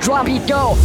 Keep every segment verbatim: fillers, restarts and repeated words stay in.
drum beat go.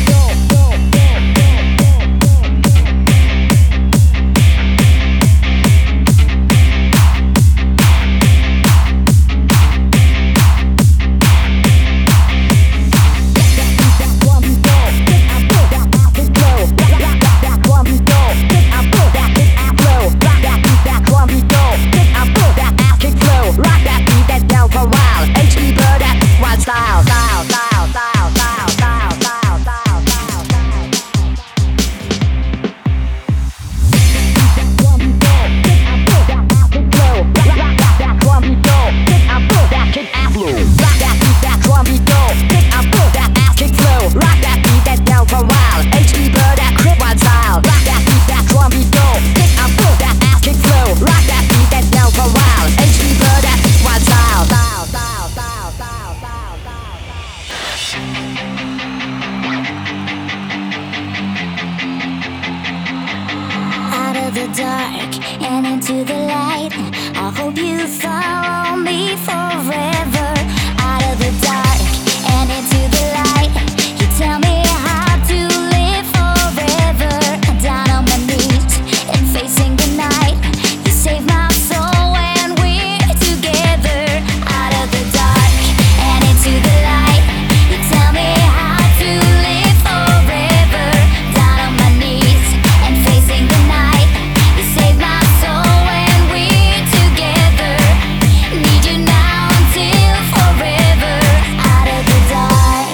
The dark and into the light. I hope you follow me forever. Out of the dark and into the light. You tell me how to live forever. Down on my knees and facing the night. You save my soul when we're together. Out of the dark and into the light. You tell me how to live forever. Down on my knees and facing the night. Save my soul when we're together. Need you now until forever. Out of the dark.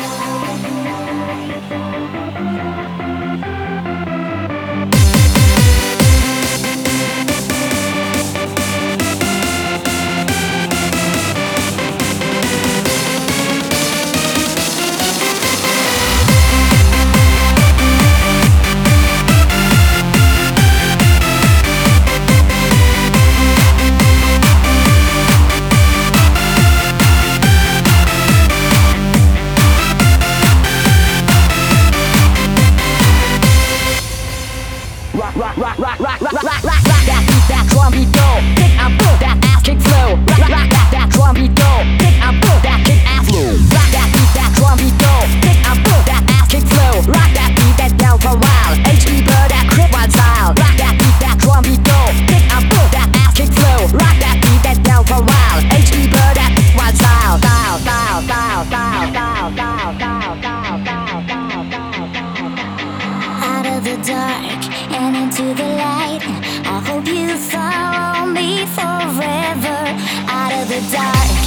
Rock, rock, rock, rock, rock, rock, rock, rock, rock that beat, that drum beat go. Kick and boom, that ass kick flow. Rock, rock, rock that drum beat go. Kick and boom, that kick ass flow. Rock that beat, that drum beat go. Kick and boom, that ass kick flow. Rock that beat, that down for a while. H B bird, that crip one style. Rock that beat, that drum beat go. Kick and boom, that ass kick flow. Rock that beat, that down for a while. H B bird, that one style. Style, style, style, style, style, style, style, style, style, style, style, style. Out of the dark and into the light. I hope you follow me forever. Out of the dark